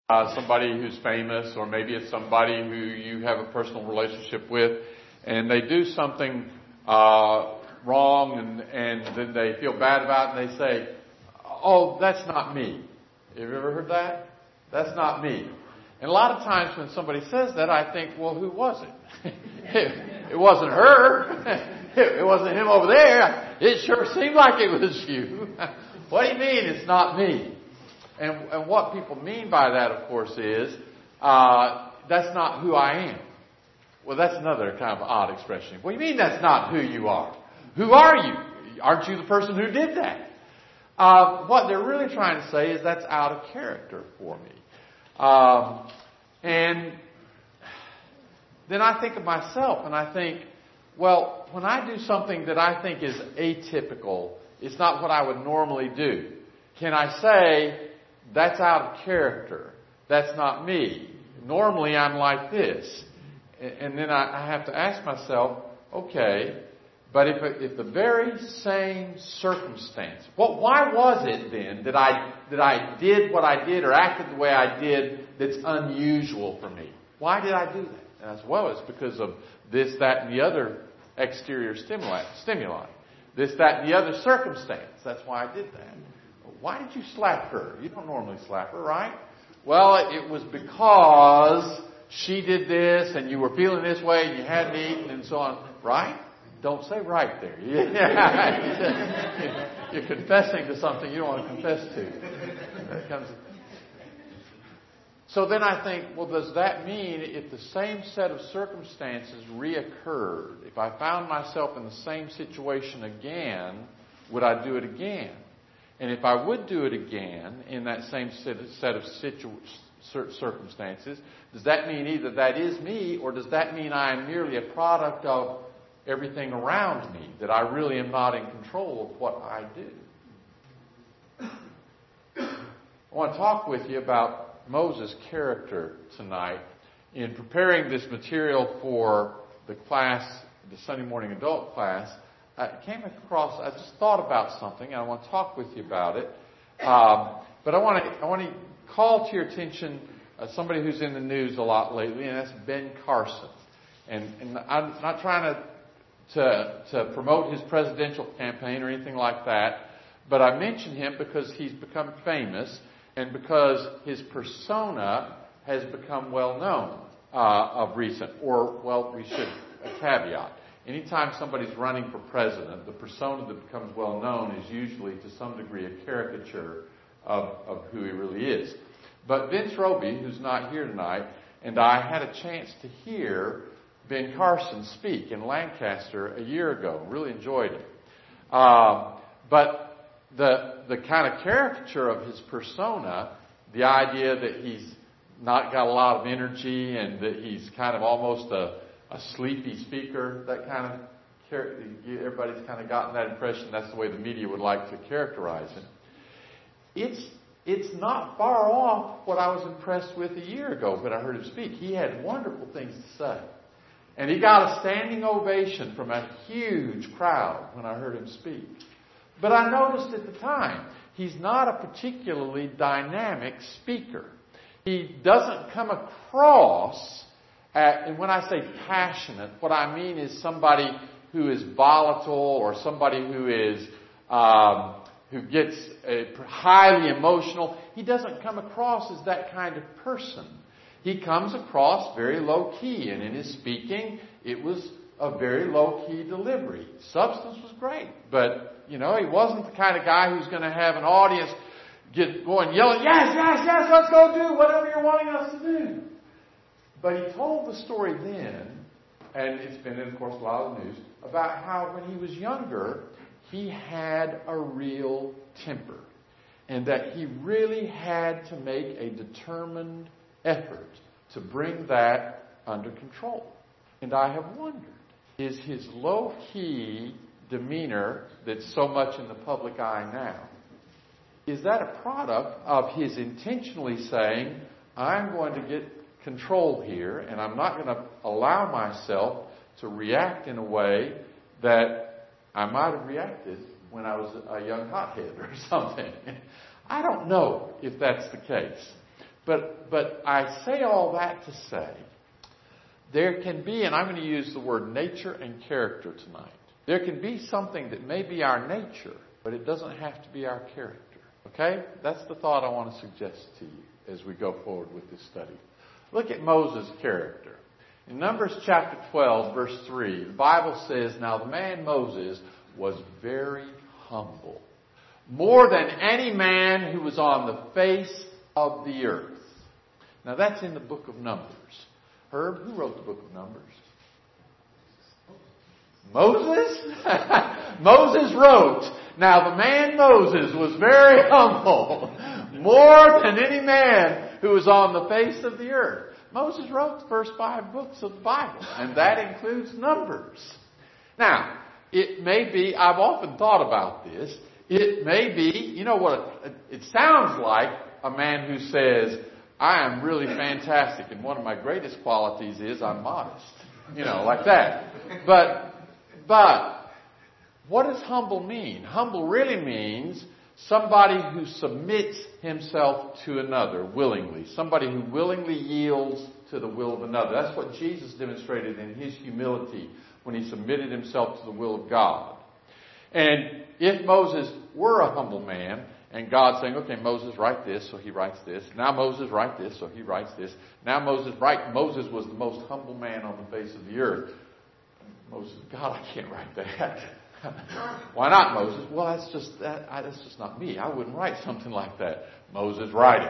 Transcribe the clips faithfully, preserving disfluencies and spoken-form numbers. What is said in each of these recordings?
uh, somebody who's famous, or maybe it's somebody who you have a personal relationship with, and they do something uh, wrong, and, and then they feel bad about it, and they say, "Oh, that's not me." Have you ever heard that? That's not me. And a lot of times when somebody says that, I think, well, who was it? it, it wasn't her. It wasn't him over there. It sure seemed like it was you. What do you mean it's not me? And, and what people mean by that, of course, is uh, that's not who I am. Well, that's another kind of odd expression. What do you mean that's not who you are? Who are you? Aren't you the person who did that? Uh, what they're really trying to say is that's out of character for me. Um, and then I think of myself and I think, well, when I do something that I think is atypical, it's not what I would normally do. Can I say, that's out of character? That's not me. Normally I'm like this. And then I have to ask myself, okay, but if, if the very same circumstance, well, why was it then that I, that I did what I did or acted the way I did that's unusual for me? Why did I do that? And as well, it's because of this, that, and the other exterior stimuli, stimuli. This, that, and the other circumstance. That's why I did that. Why did you slap her? You don't normally slap her, right? Well, it was because she did this and you were feeling this way and you hadn't eaten and so on. Right? Don't say right there. You're confessing to something you don't want to confess to. That comes. So then I think, well, does that mean if the same set of circumstances reoccurred, if I found myself in the same situation again, would I do it again? And if I would do it again in that same set of situ- circumstances, does that mean either that is me, or does that mean I am merely a product of everything around me, that I really am not in control of what I do? I want to talk with you about Moses' character tonight. In preparing this material for the class, the Sunday morning adult class, I came across, I just thought about something, and I want to talk with you about it. Um, but I want to, I want to call to your attention uh, somebody who's in the news a lot lately, and that's Ben Carson. And, and I'm not trying to, to, to promote his presidential campaign or anything like that, but I mention him because he's become famous and because his persona has become well known uh, of recent. Or, well, we should, a caveat. Anytime somebody's running for president, the persona that becomes well known is usually to some degree a caricature of, of who he really is. But Vince Roby, who's not here tonight, and I had a chance to hear Ben Carson speak in Lancaster a year ago. Really enjoyed it. Uh, but the the kind of caricature of his persona, the idea that he's not got a lot of energy and that he's kind of almost a a sleepy speaker, that kind of, everybody's kind of gotten that impression. That's the way the media would like to characterize him. It's, it's not far off what I was impressed with a year ago when I heard him speak. He had wonderful things to say. And he got a standing ovation from a huge crowd when I heard him speak. But I noticed at the time, he's not a particularly dynamic speaker. He doesn't come across At, and when I say passionate, what I mean is somebody who is volatile or somebody who is um, who gets uh, highly emotional. He doesn't come across as that kind of person. He comes across very low key, and in his speaking, it was a very low key delivery. Substance was great, but you know he wasn't the kind of guy who's going to have an audience get going yelling, "Yes, yes, yes, let's go do whatever you're wanting us to do." But he told the story then, and it's been in, of course, a lot of the news, about how when he was younger, he had a real temper. And that he really had to make a determined effort to bring that under control. And I have wondered, is his low-key demeanor that's so much in the public eye now, is that a product of his intentionally saying, I'm going to get control here, and I'm not going to allow myself to react in a way that I might have reacted when I was a young hothead or something? I don't know if that's the case. But, but I say all that to say, there can be, and I'm going to use the word nature and character tonight. There can be something that may be our nature, but it doesn't have to be our character. Okay? That's the thought I want to suggest to you as we go forward with this study. Look at Moses' character. In Numbers chapter twelve, verse three, the Bible says, "Now the man Moses was very humble, more than any man who was on the face of the earth." Now that's in the book of Numbers. Herb, who wrote the book of Numbers? Moses? Moses wrote, "Now the man Moses was very humble, more than any man who was on the face of the earth." Moses wrote the first five books of the Bible, and that includes Numbers. Now, it may be, I've often thought about this, it may be, you know what, it, it sounds like a man who says, "I am really fantastic, and one of my greatest qualities is I'm modest." You know, like that. But, but, what does humble mean? Humble really means somebody who submits himself to another willingly. Somebody who willingly yields to the will of another. That's what Jesus demonstrated in his humility when he submitted himself to the will of God. And if Moses were a humble man, and God saying, "Okay, Moses, write this," so he writes this. Now Moses, write this, so he writes this. Now Moses, write. Moses was the most humble man on the face of the earth. Moses, "God, I can't write that." "Why not, Moses?" "Well, that's just that. I, that's just not me. I wouldn't write something like that." "Moses, write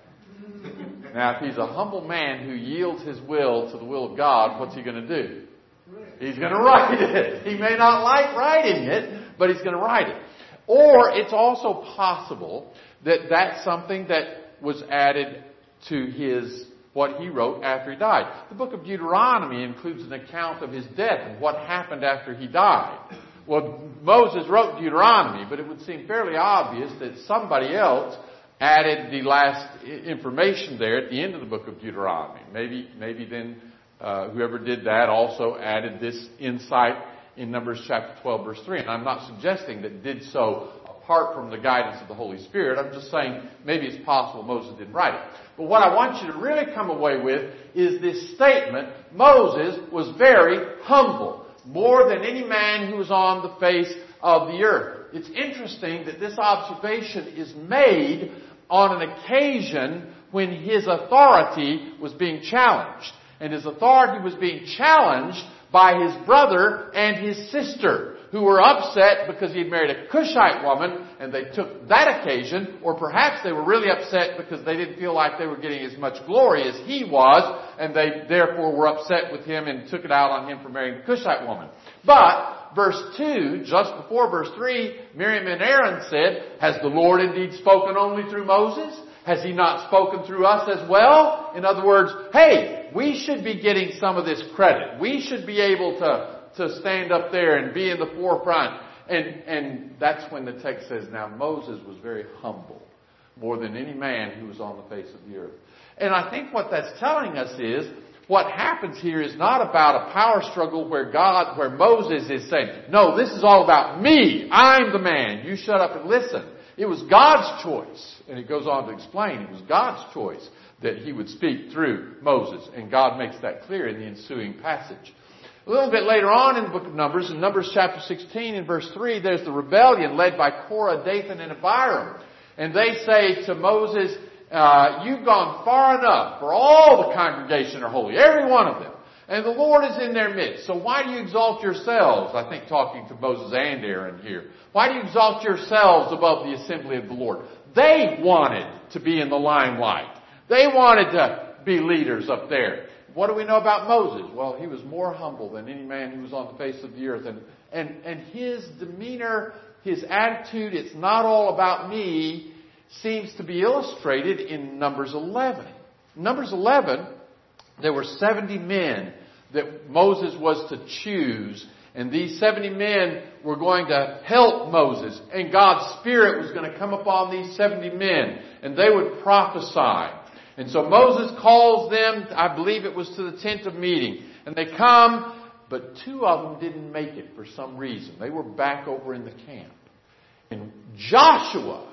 it." Now, if he's a humble man who yields his will to the will of God, what's he going to do? He's going to write it. He may not like writing it, but he's going to write it. Or it's also possible that that's something that was added to his what he wrote after he died. The book of Deuteronomy includes an account of his death and what happened after he died. Well, Moses wrote Deuteronomy, but it would seem fairly obvious that somebody else added the last information there at the end of the book of Deuteronomy. Maybe, maybe then uh, whoever did that also added this insight in Numbers chapter twelve, verse three. And I'm not suggesting that did so apart from the guidance of the Holy Spirit. I'm just saying maybe it's possible Moses didn't write it. But what I want you to really come away with is this statement: Moses was very humble, more than any man who was on the face of the earth. It's interesting that this observation is made on an occasion when his authority was being challenged. And his authority was being challenged by his brother and his sister, who were upset because he had married a Cushite woman, and they took that occasion, or perhaps they were really upset because they didn't feel like they were getting as much glory as he was, and they therefore were upset with him and took it out on him for marrying the Cushite woman. But verse two, just before verse three, Miriam and Aaron said, "Has the Lord indeed spoken only through Moses? Has he not spoken through us as well?" In other words, hey, we should be getting some of this credit. We should be able to, to stand up there and be in the forefront. And, and that's when the text says, "Now Moses was very humble, more than any man who was on the face of the earth." And I think what that's telling us is, what happens here is not about a power struggle where God, where Moses is saying, "No, this is all about me. I'm the man. You shut up and listen." It was God's choice. And it goes on to explain it was God's choice that he would speak through Moses. And God makes that clear in the ensuing passage. A little bit later on in the book of Numbers, in Numbers chapter sixteen and verse three, there's the rebellion led by Korah, Dathan, and Abiram. And they say to Moses, uh, "You've gone far enough, for all the congregation are holy, every one of them. And the Lord is in their midst. So why do you exalt yourselves?" I think talking to Moses and Aaron here. "Why do you exalt yourselves above the assembly of the Lord?" They wanted to be in the limelight. They wanted to be leaders up there. What do we know about Moses? Well, he was more humble than any man who was on the face of the earth. And, and, and his demeanor, his attitude, "It's not all about me," seems to be illustrated in Numbers eleven. Numbers eleven, there were seventy men that Moses was to choose. And these seventy men were going to help Moses. And God's Spirit was going to come upon these seventy men. And they would prophesy. And so Moses calls them, I believe it was to the tent of meeting. And they come, but two of them didn't make it for some reason. They were back over in the camp. And Joshua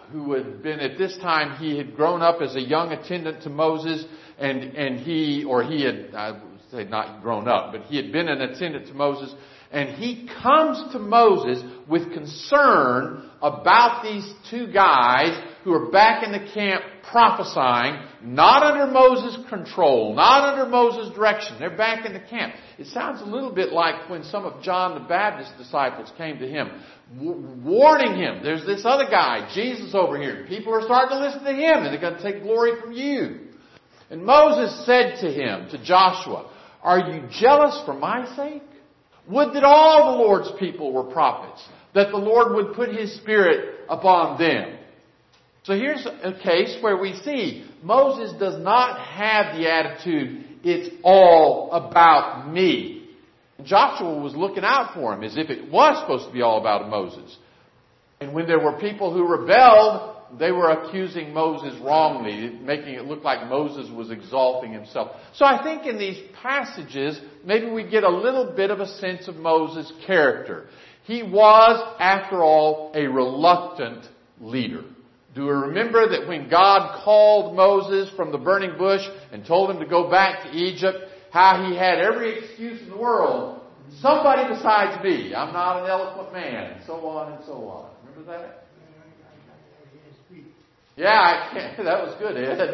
who had been at this time, he had grown up as a young attendant to Moses, and, and he, or he had, I would say not grown up, but he had been an attendant to Moses, and he comes to Moses with concern about these two guys who are back in the camp prophesying, not under Moses' control, not under Moses' direction. They're back in the camp. It sounds a little bit like when some of John the Baptist's disciples came to him, warning him, there's this other guy, Jesus over here. People are starting to listen to him, and they're going to take glory from you. And Moses said to him, to Joshua, are you jealous for my sake? Would that all the Lord's people were prophets, that the Lord would put His Spirit upon them. So here's a case where we see Moses does not have the attitude, it's all about me. Joshua was looking out for him as if it was supposed to be all about Moses. And when there were people who rebelled, they were accusing Moses wrongly, making it look like Moses was exalting himself. So I think in these passages, maybe we get a little bit of a sense of Moses' character. He was, after all, a reluctant leader. Do we remember that when God called Moses from the burning bush and told him to go back to Egypt, how he had every excuse in the world, somebody besides me, I'm not an eloquent man, and so on and so on. Remember that? Yeah, I, that was good, Ed.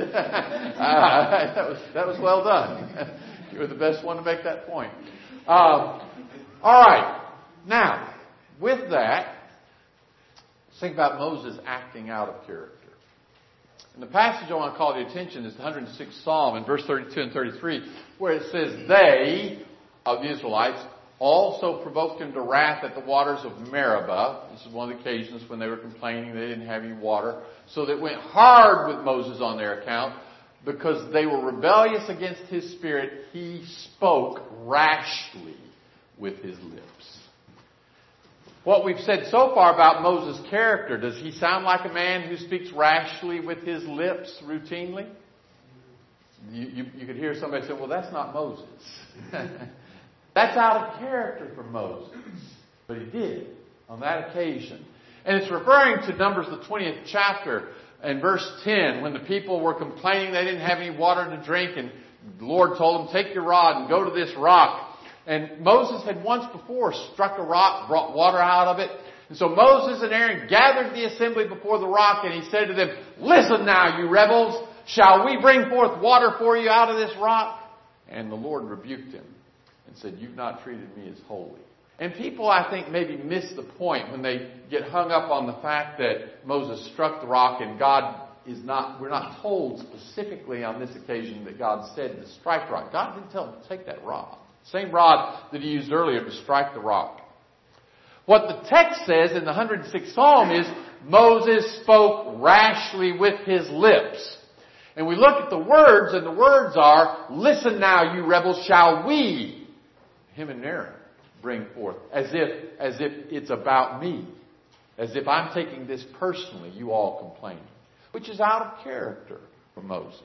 uh, that was that was well done. You were the best one to make that point. Um, all right. Now, with that, let's think about Moses acting out of character. And the passage I want to call the attention is the one hundred sixth Psalm in verse thirty-two and thirty-three, where it says, they, of the Israelites, also provoked him to wrath at the waters of Meribah. This is one of the occasions when they were complaining they didn't have any water. So they went hard with Moses on their account. Because they were rebellious against his spirit, he spoke rashly with his lips. What we've said so far about Moses' character, does he sound like a man who speaks rashly with his lips routinely? You, you, you could hear somebody say, well, that's not Moses. That's out of character for Moses. But he did on that occasion. And it's referring to Numbers, the twentieth chapter, and verse ten, when the people were complaining they didn't have any water to drink, and the Lord told them, take your rod and go to this rock. And Moses had once before struck a rock, brought water out of it. And so Moses and Aaron gathered the assembly before the rock, and he said to them, listen now, you rebels, shall we bring forth water for you out of this rock? And the Lord rebuked him and said, you've not treated me as holy. And people, I think, maybe miss the point when they get hung up on the fact that Moses struck the rock and God is not, we're not told specifically on this occasion that God said to strike the rock. God didn't tell him to take that rod. Same rod that he used earlier to strike the rock. What the text says in the one hundred sixth Psalm is Moses spoke rashly with his lips. And we look at the words, and the words are, listen now, you rebels, shall we, him and Aaron, bring forth, as if as if it's about me, as if I'm taking this personally, you all complaining, which is out of character for Moses.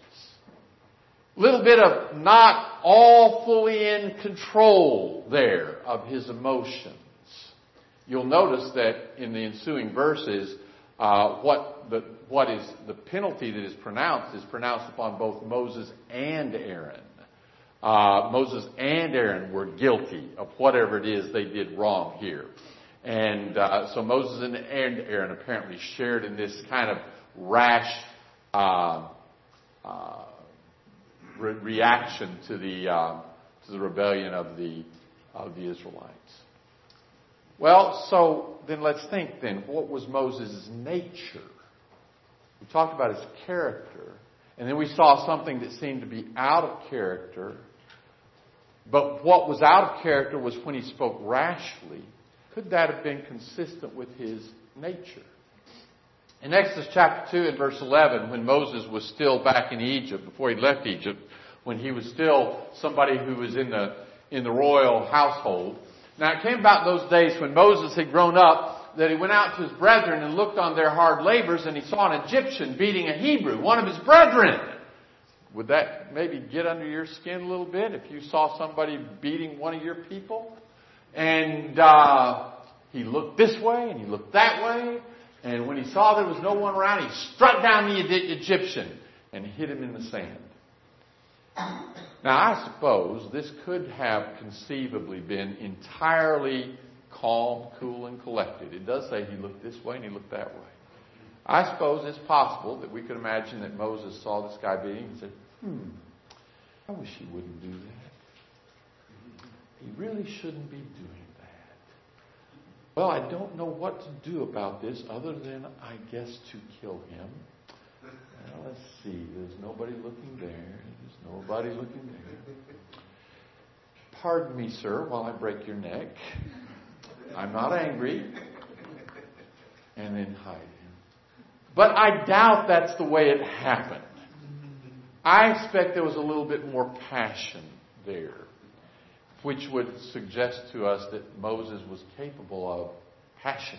A little bit of not all fully in control there of his emotions. You'll notice that in the ensuing verses, uh, what the what is the penalty that is pronounced is pronounced upon both Moses and Aaron. Uh, Moses and Aaron were guilty of whatever it is they did wrong here. And uh, so Moses and Aaron apparently shared in this kind of rash uh, uh, re- reaction to the uh, to the rebellion of the of the Israelites. Well, so then let's think then, what was Moses' nature? We talked about his character, and then we saw something that seemed to be out of character. But what was out of character was when he spoke rashly. Could that have been consistent with his nature? In Exodus chapter two and verse eleven, when Moses was still back in Egypt, before he left Egypt, when he was still somebody who was in the in the royal household. Now it came about in those days when Moses had grown up that he went out to his brethren and looked on their hard labors, and he saw an Egyptian beating a Hebrew, one of his brethren. Would that maybe get under your skin a little bit if you saw somebody beating one of your people? And uh, he looked this way and he looked that way. And when he saw there was no one around, he struck down the Egyptian and hit him in the sand. Now, I suppose this could have conceivably been entirely calm, cool, and collected. It does say he looked this way and he looked that way. I suppose it's possible that we could imagine that Moses saw this guy beating and said, hmm, I wish he wouldn't do that. He really shouldn't be doing that. Well, I don't know what to do about this other than, I guess, to kill him. Well, let's see. There's nobody looking there. There's nobody looking there. Pardon me, sir, while I break your neck. I'm not angry. And then hide him. But I doubt that's the way it happened. I expect there was a little bit more passion there, which would suggest to us that Moses was capable of passion.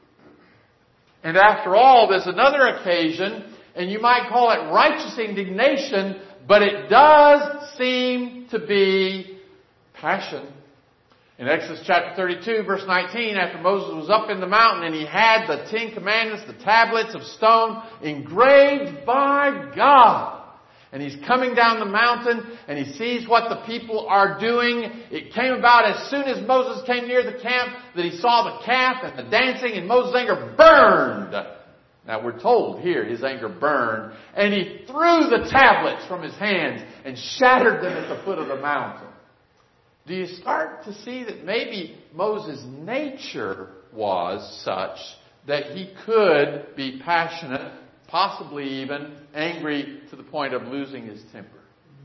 And after all, there's another occasion, and you might call it righteous indignation, but it does seem to be passion. In Exodus chapter thirty-two, verse nineteen, after Moses was up in the mountain and he had the Ten Commandments, the tablets of stone, engraved by God. And he's coming down the mountain and he sees what the people are doing. It came about as soon as Moses came near the camp that he saw the calf and the dancing, and Moses' anger burned. Now we're told here his anger burned, and he threw the tablets from his hands and shattered them at the foot of the mountain. Do you start to see that maybe Moses' nature was such that he could be passionate, possibly even angry to the point of losing his temper?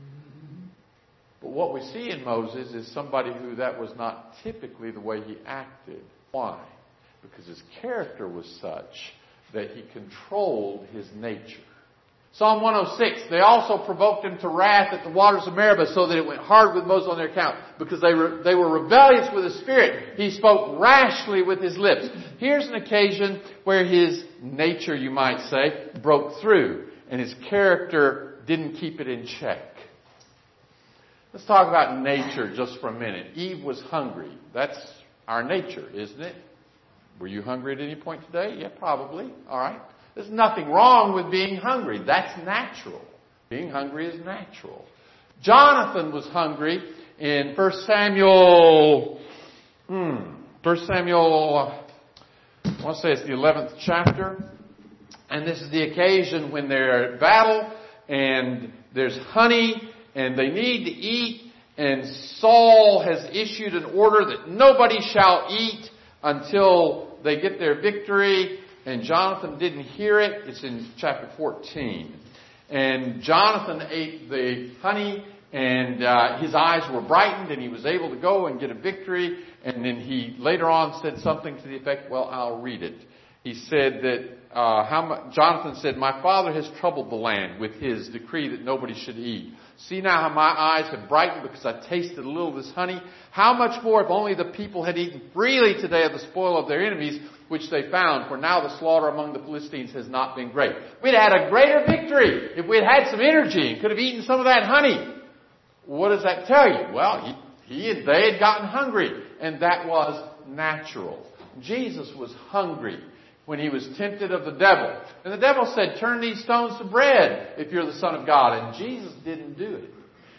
But what we see in Moses is somebody who that was not typically the way he acted. Why? Because his character was such that he controlled his nature. Psalm one oh six, they also provoked him to wrath at the waters of Meribah, so that it went hard with Moses on their account, because they were, they were rebellious with his spirit. He spoke rashly with his lips. Here's an occasion where his nature, you might say, broke through, and his character didn't keep it in check. Let's talk about nature just for a minute. Eve was hungry. That's our nature, isn't it? Were you hungry at any point today? Yeah, probably. All right. There's nothing wrong with being hungry. That's natural. Being hungry is natural. Jonathan was hungry in First Samuel, hmm, First Samuel, I want to say it's the eleventh chapter. And this is the occasion when they're at battle and there's honey and they need to eat. And Saul has issued an order that nobody shall eat until they get their victory. And Jonathan didn't hear it. It's in chapter fourteen. And Jonathan ate the honey, and uh, his eyes were brightened, and he was able to go and get a victory. And then he later on said something to the effect, well, I'll read it. He said that, uh, how much, Jonathan said, my father has troubled the land with his decree that nobody should eat. See now how my eyes have brightened because I tasted a little of this honey. How much more if only the people had eaten freely today of the spoil of their enemies, which they found, for now the slaughter among the Philistines has not been great. We'd had a greater victory if we'd had some energy and could have eaten some of that honey. What does that tell you? Well, he, he and they had gotten hungry, and that was natural. Jesus was hungry when he was tempted of the devil. And the devil said, turn these stones to bread if you're the Son of God. And Jesus didn't do it.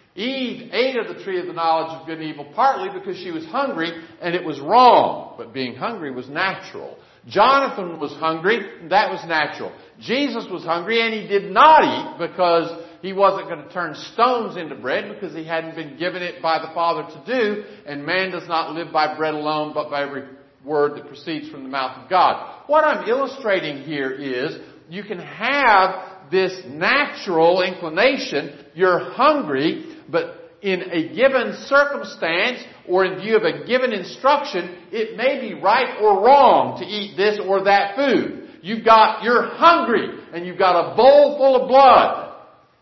Eve ate of the tree of the knowledge of good and evil, partly because she was hungry, and it was wrong. But being hungry was natural. Jonathan was hungry, and that was natural. Jesus was hungry, and he did not eat because he wasn't going to turn stones into bread, because he hadn't been given it by the Father to do. And man does not live by bread alone, but by every word that proceeds from the mouth of God. What I'm illustrating here is you can have this natural inclination. You're hungry, but in a given circumstance or in view of a given instruction, it may be right or wrong to eat this or that food. You've got, you're hungry and you've got a bowl full of blood.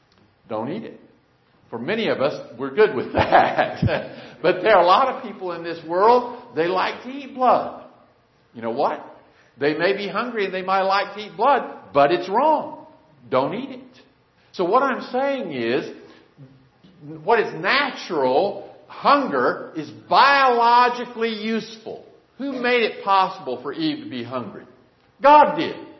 Don't eat it. For many of us, we're good with that. But there are a lot of people in this world, they like to eat blood. You know what? They may be hungry and they might like to eat blood, but it's wrong. Don't eat it. So what I'm saying is, what is natural, hunger, is biologically useful. Who made it possible for Eve to be hungry? God did.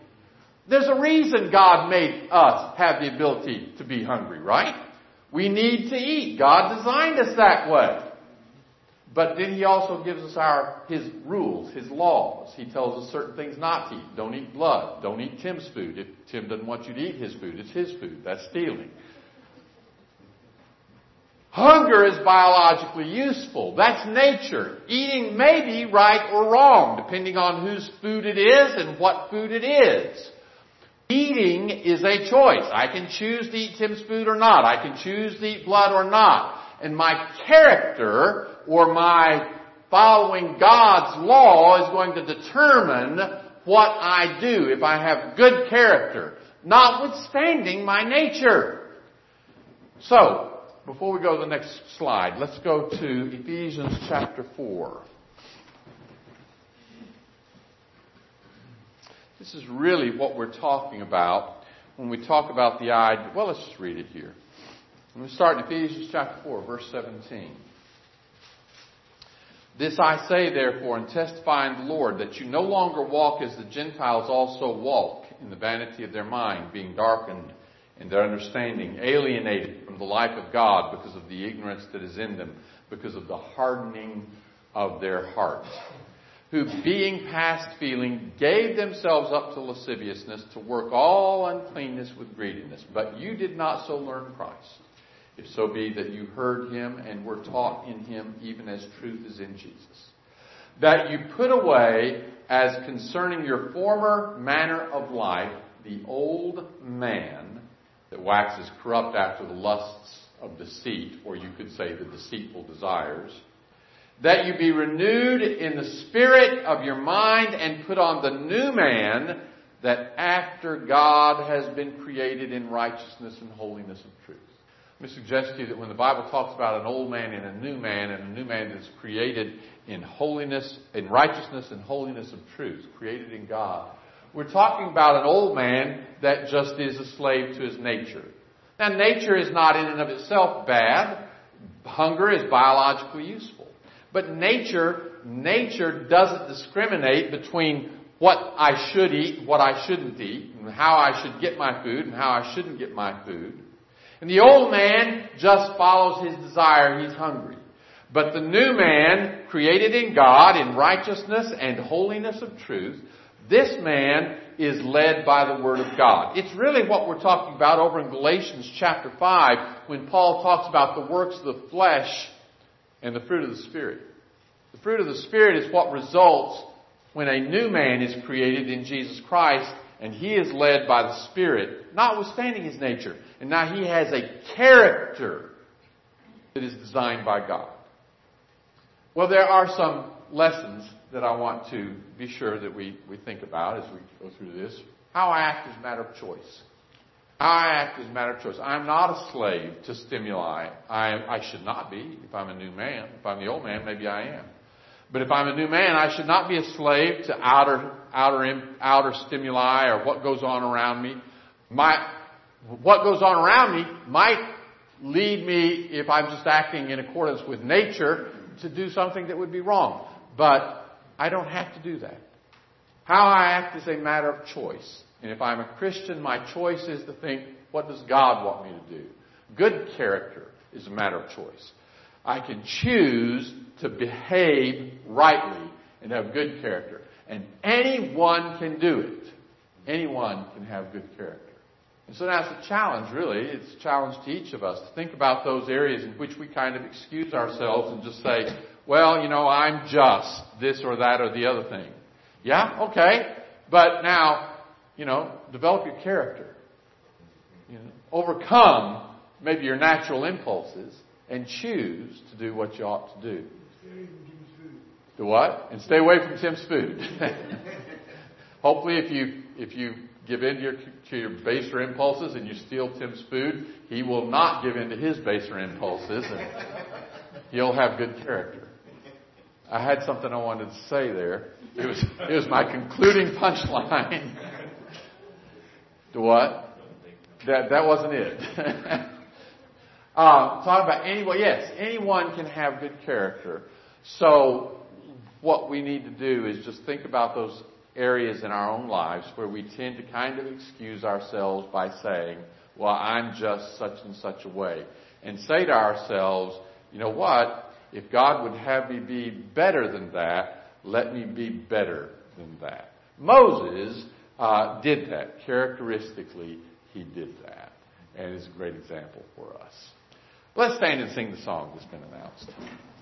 There's a reason God made us have the ability to be hungry, right? We need to eat. God designed us that way. But then He also gives us our His rules, His laws. He tells us certain things not to eat. Don't eat blood. Don't eat Tim's food. If Tim doesn't want you to eat his food, it's his food. That's stealing. Hunger is biologically useful. That's nature. Eating may be right or wrong, depending on whose food it is and what food it is. Eating is a choice. I can choose to eat Tim's food or not. I can choose to eat blood or not. And my character or my following God's law is going to determine what I do if I have good character, notwithstanding my nature. So, before we go to the next slide, let's go to Ephesians chapter four. This is really what we're talking about when we talk about the idea. Well, let's just read it here. I'm going to start in Ephesians chapter four, verse seventeen. This I say, therefore, and testify in the Lord, that you no longer walk as the Gentiles also walk, in the vanity of their mind, being darkened in their understanding, alienated from the life of God because of the ignorance that is in them, because of the hardening of their hearts, who, being past feeling, gave themselves up to lasciviousness, to work all uncleanness with greediness. But you did not so learn Christ, if so be that you heard Him and were taught in Him, even as truth is in Jesus. That you put away, as concerning your former manner of life, the old man that waxes corrupt after the lusts of deceit, or you could say the deceitful desires, that you be renewed in the spirit of your mind and put on the new man, that after God has been created in righteousness and holiness of truth. Let me suggest to you that when the Bible talks about an old man and a new man, and a new man that's created in holiness, in righteousness and holiness of truth, created in God, we're talking about an old man that just is a slave to his nature. Now, nature is not in and of itself bad. Hunger is biologically useful. But nature, nature doesn't discriminate between what I should eat, what I shouldn't eat, and how I should get my food and how I shouldn't get my food. And the old man just follows his desire. He's hungry. But the new man, created in God in righteousness and holiness of truth, this man is led by the Word of God. It's really what we're talking about over in Galatians chapter five when Paul talks about the works of the flesh and the fruit of the Spirit. The fruit of the Spirit is what results when a new man is created in Jesus Christ and he is led by the Spirit, notwithstanding his nature. And now he has a character that is designed by God. Well, there are some lessons that I want to be sure that we, we think about as we go through this. How I act is a matter of choice. How I act is a matter of choice. I'm not a slave to stimuli. I, I should not be if I'm a new man. If I'm the old man, maybe I am. But if I'm a new man, I should not be a slave to outer outer outer stimuli or what goes on around me. My what goes on around me might lead me, if I'm just acting in accordance with nature, to do something that would be wrong. But I don't have to do that. How I act is a matter of choice. And if I'm a Christian, my choice is to think, what does God want me to do? Good character is a matter of choice. I can choose to behave rightly and have good character. And anyone can do it. Anyone can have good character. And so that's a challenge, really. It's a challenge to each of us to think about those areas in which we kind of excuse ourselves and just say, well, you know, I'm just this or that or the other thing. Yeah, okay. But now, you know, develop your character. You know, overcome maybe your natural impulses and choose to do what you ought to do. Do what? And stay away from Tim's food. Hopefully, if you if you give in to your, to your baser impulses and you steal Tim's food, he will not give in to his baser impulses, and he'll have good character. I had something I wanted to say there. It was it was my concluding punchline. To what? That that wasn't it. uh, talking about anyone. Yes, anyone can have good character. So what we need to do is just think about those areas in our own lives where we tend to kind of excuse ourselves by saying, well, I'm just such and such a way. And say to ourselves, you know what? If God would have me be better than that, let me be better than that. Moses uh, did that. Characteristically, he did that. And it's a great example for us. Let's stand and sing the song that's been announced.